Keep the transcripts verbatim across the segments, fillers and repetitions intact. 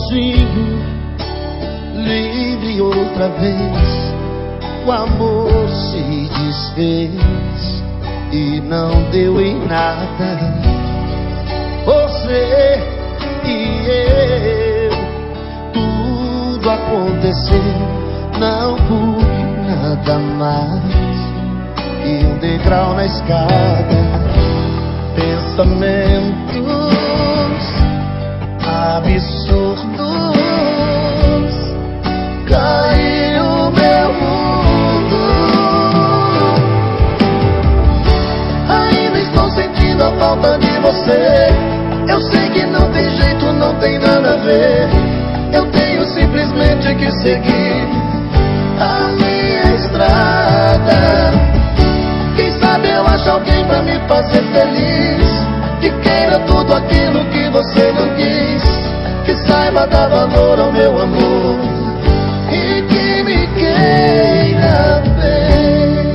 sozinho, livre outra vez. O amor se desfez e não deu em nada. Você e eu, tudo aconteceu, não pude nada mais. E um degrau na escada, pensamentos absurdos, caiu meu mundo. Ainda estou sentindo a falta de você. Eu sei que não tem jeito, não tem nada a ver. Eu tenho simplesmente que seguir a minha estrada. Quem sabe eu acho alguém pra me fazer feliz, que queira tudo aquilo que você não quis, que saiba dar valor ao meu amor e que me queira bem.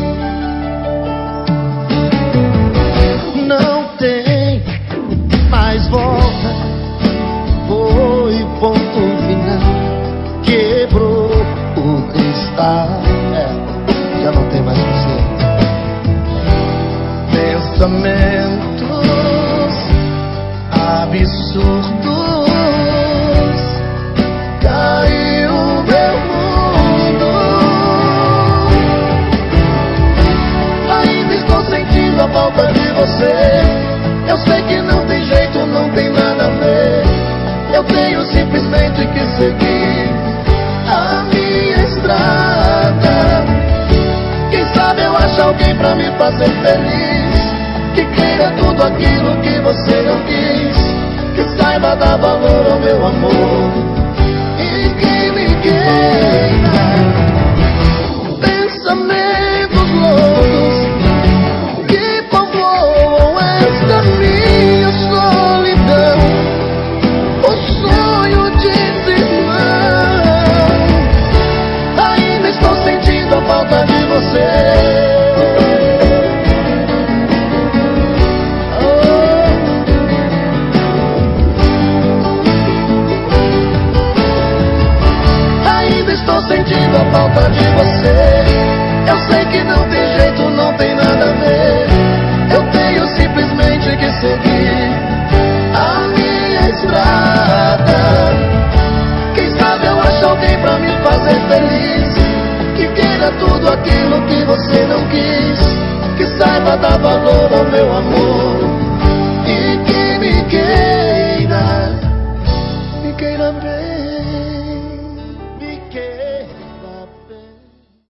Não tem mais volta, foi ponto final, quebrou o cristal, é, já não tem mais você. Pensamentos absurdos, caiu meu mundo. Ainda estou sentindo a falta de você. Eu sei que não tem jeito, não tem nada a ver. Eu tenho simplesmente que seguir a minha estrada. Quem sabe eu acho alguém pra me fazer feliz, que queira tudo aquilo que você não quis, que saiba dar valor ao meu amor e que me queira. Pensamentos loucos que povoam esta minha solidão, o sonho de ser irmão. Ainda estou sentindo a falta de você. Sentindo a falta de você. Eu sei que não tem jeito, não tem nada a ver. Eu tenho simplesmente que seguir a minha estrada. Quem sabe eu acho alguém pra me fazer feliz, que queira tudo aquilo que você não quis, que saiba dar valor ao meu amor